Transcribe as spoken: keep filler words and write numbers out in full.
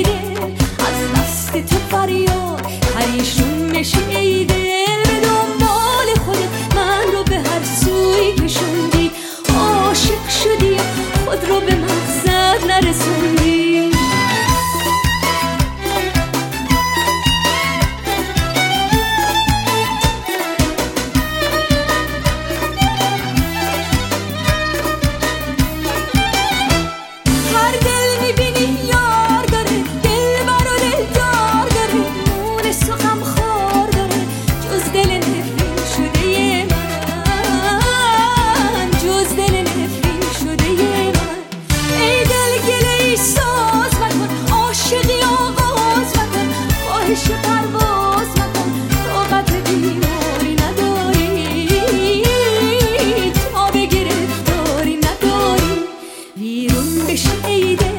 دل، از دست تو فریاد پریشون نشی ای دل. به دنبال خودت من رو به هر سوی کشوندی، عاشق شدی خود رو به مقصد نرسوندی. پرواز مکن طاقت بیماری نداری، تا به گرفتاری نداری، ویرون بشی ای دل.